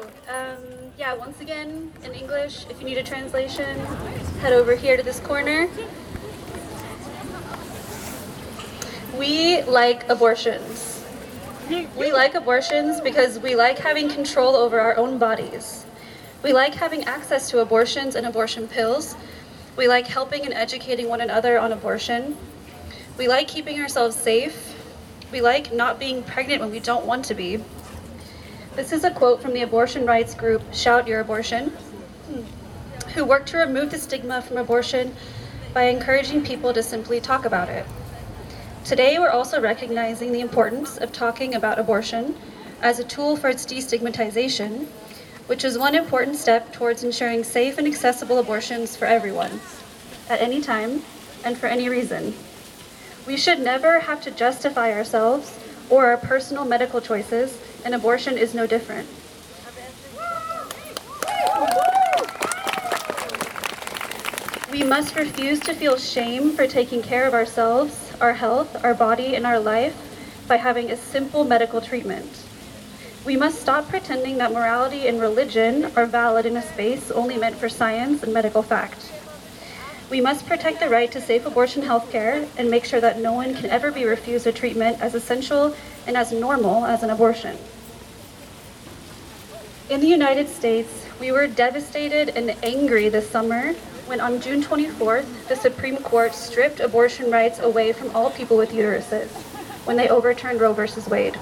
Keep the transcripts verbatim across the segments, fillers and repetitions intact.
um, yeah, once again, in English, if you need a translation, head over here to this corner. We like abortions. We like abortions because we like having control over our own bodies. We like having access to abortions and abortion pills. We like helping and educating one another on abortion. We like keeping ourselves safe. We like not being pregnant when we don't want to be. This is a quote from the abortion rights group Shout Your Abortion, who work to remove the stigma from abortion by encouraging people to simply talk about it. Today, we're also recognizing the importance of talking about abortion as a tool for its destigmatization, which is one important step towards ensuring safe and accessible abortions for everyone, at any time and for any reason. We should never have to justify ourselves or our personal medical choices, and abortion is no different. We must refuse to feel shame for taking care of ourselves, our health, our body, and our life by having a simple medical treatment. We must stop pretending that morality and religion are valid in a space only meant for science and medical fact. We must protect the right to safe abortion health care and make sure that no one can ever be refused a treatment as essential and as normal as an abortion. In the United States, we were devastated and angry this summer when on June twenty-fourth, the Supreme Court stripped abortion rights away from all people with uteruses when they overturned Roe versus Wade.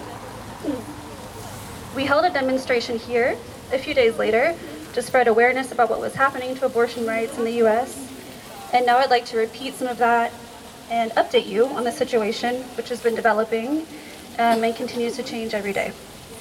We held a demonstration here a few days later to spread awareness about what was happening to abortion rights in the U S, and now I'd like to repeat some of that and update you on the situation, which has been developing um, and continues to change every day.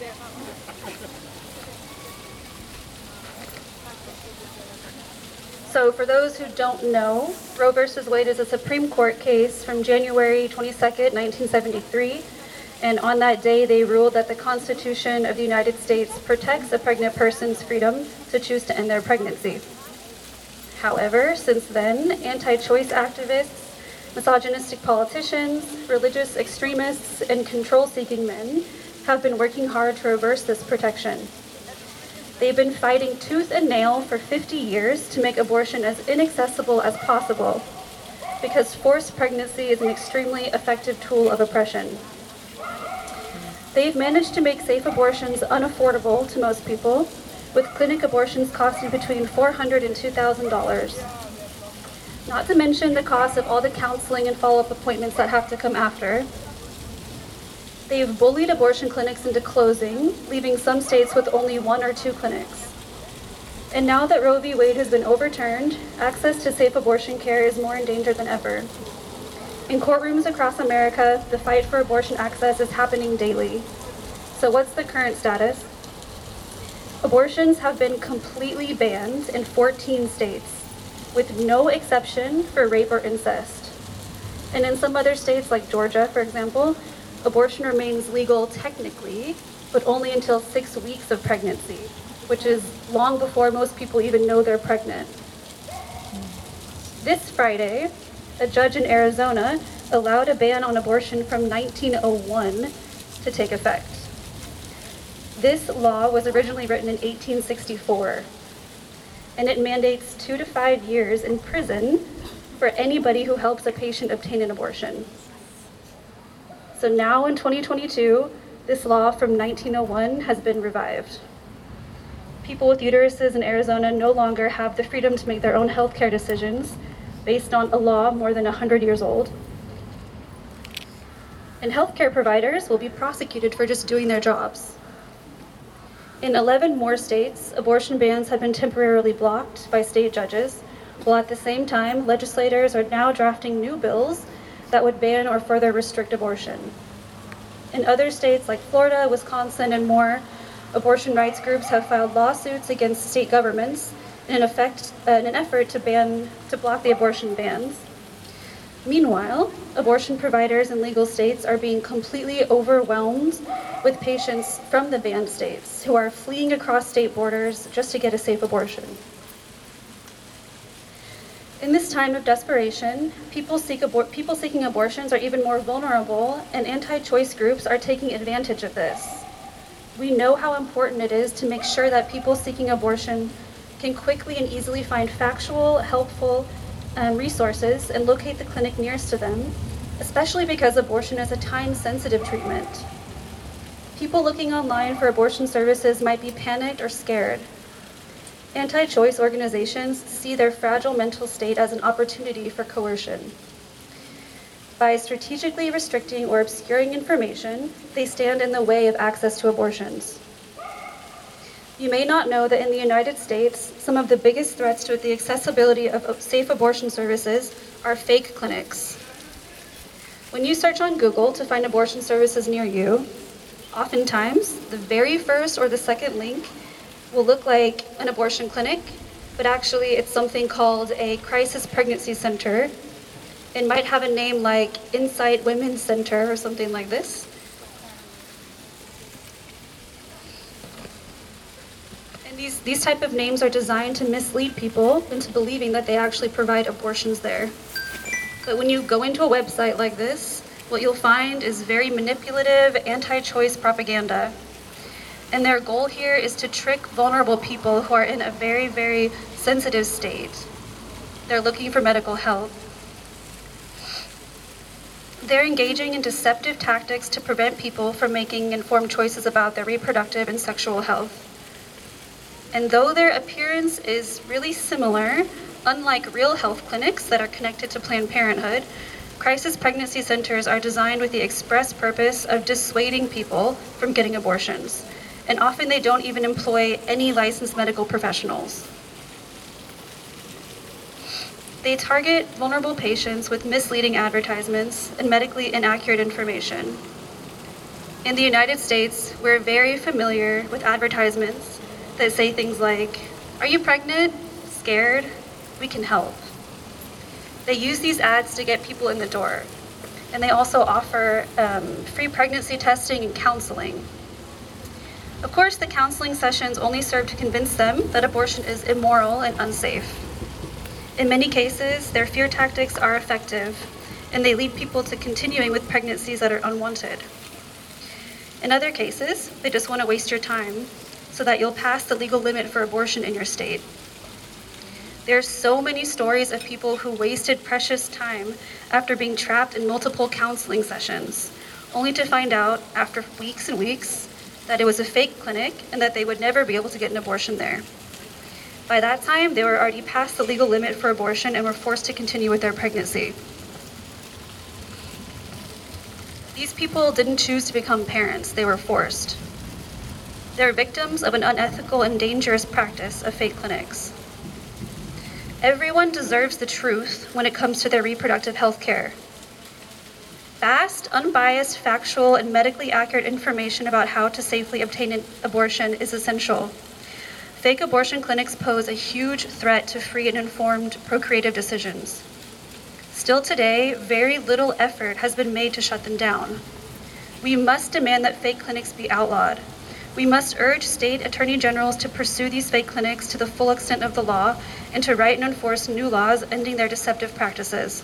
So for those who don't know, Roe versus Wade is a Supreme Court case from January twenty-second, nineteen seventy-three. And on that day, they ruled that the Constitution of the United States protects a pregnant person's freedom to choose to end their pregnancy. However, since then, anti-choice activists, misogynistic politicians, religious extremists, and control-seeking men have been working hard to reverse this protection. They've been fighting tooth and nail for fifty years to make abortion as inaccessible as possible, because forced pregnancy is an extremely effective tool of oppression. They've managed to make safe abortions unaffordable to most people, with clinic abortions costing between four hundred dollars and two thousand dollars. Not to mention the cost of all the counseling and follow-up appointments that have to come after. They've bullied abortion clinics into closing, leaving some states with only one or two clinics. And now that Roe v. Wade has been overturned, access to safe abortion care is more in danger than ever. In courtrooms across America, the fight for abortion access is happening daily. So what's the current status? Abortions have been completely banned in fourteen states, with no exception for rape or incest. And in some other states, like Georgia, for example, abortion remains legal technically, but only until six weeks of pregnancy, which is long before most people even know they're pregnant. This Friday, a judge in Arizona allowed a ban on abortion from nineteen oh one to take effect. This law was originally written in eighteen sixty-four, and it mandates two to five years in prison for anybody who helps a patient obtain an abortion. So now in twenty twenty-two, this law from nineteen oh one has been revived. People with uteruses in Arizona no longer have the freedom to make their own healthcare decisions based on a law more than one hundred years old. And healthcare providers will be prosecuted for just doing their jobs. In eleven more states, abortion bans have been temporarily blocked by state judges, while at the same time, legislators are now drafting new bills that would ban or further restrict abortion. In other states like Florida, Wisconsin, and more, abortion rights groups have filed lawsuits against state governments in an, effect, uh, in an effort to ban, to block the abortion bans. Meanwhile, abortion providers in legal states are being completely overwhelmed with patients from the banned states who are fleeing across state borders just to get a safe abortion. In this time of desperation, people, seek abor- people seeking abortions are even more vulnerable, and anti-choice groups are taking advantage of this. We know how important it is to make sure that people seeking abortion can quickly and easily find factual, helpful um, resources and locate the clinic nearest to them, especially because abortion is a time-sensitive treatment. People looking online for abortion services might be panicked or scared. Anti-choice organizations see their fragile mental state as an opportunity for coercion. By strategically restricting or obscuring information, they stand in the way of access to abortions. You may not know that in the United States, some of the biggest threats to the accessibility of safe abortion services are fake clinics. When you search on Google to find abortion services near you, oftentimes the very first or the second link will look like an abortion clinic, but actually it's something called a crisis pregnancy center. It might have a name like Insight Women's Center or something like this. And these, these type of names are designed to mislead people into believing that they actually provide abortions there. But when you go into a website like this, what you'll find is very manipulative, anti-choice propaganda. And their goal here is to trick vulnerable people who are in a very, very sensitive state. They're looking for medical help. They're engaging in deceptive tactics to prevent people from making informed choices about their reproductive and sexual health. And though their appearance is really similar, unlike real health clinics that are connected to Planned Parenthood, crisis pregnancy centers are designed with the express purpose of dissuading people from getting abortions. And often they don't even employ any licensed medical professionals. They target vulnerable patients with misleading advertisements and medically inaccurate information. In the United States, we're very familiar with advertisements that say things like, "Are you pregnant? Scared? We can help." They use these ads to get people in the door. And they also offer um, free pregnancy testing and counseling. Of course, the counseling sessions only serve to convince them that abortion is immoral and unsafe. In many cases, their fear tactics are effective, and they lead people to continuing with pregnancies that are unwanted. In other cases, they just want to waste your time so that you'll pass the legal limit for abortion in your state. There's so many stories of people who wasted precious time after being trapped in multiple counseling sessions, only to find out after weeks and weeks that it was a fake clinic and that they would never be able to get an abortion there. By that time, they were already past the legal limit for abortion and were forced to continue with their pregnancy. These people didn't choose to become parents, they were forced. They're victims of an unethical and dangerous practice of fake clinics. Everyone deserves the truth when it comes to their reproductive health care. Fast, unbiased, factual, and medically accurate information about how to safely obtain an abortion is essential. Fake abortion clinics pose a huge threat to free and informed procreative decisions. Still today, very little effort has been made to shut them down. We must demand that fake clinics be outlawed. We must urge state attorney generals to pursue these fake clinics to the full extent of the law and to write and enforce new laws ending their deceptive practices.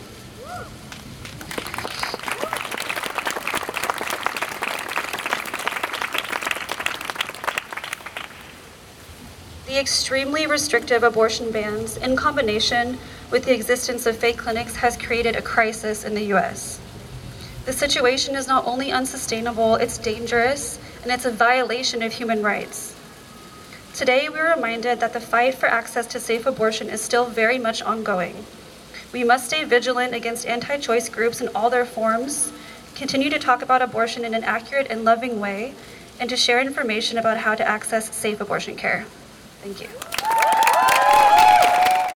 The extremely restrictive abortion bans, in combination with the existence of fake clinics, has created a crisis in the U S. The situation is not only unsustainable, it's dangerous, and it's a violation of human rights. Today, we're reminded that the fight for access to safe abortion is still very much ongoing. We must stay vigilant against anti-choice groups in all their forms, continue to talk about abortion in an accurate and loving way, and to share information about how to access safe abortion care. Thank you.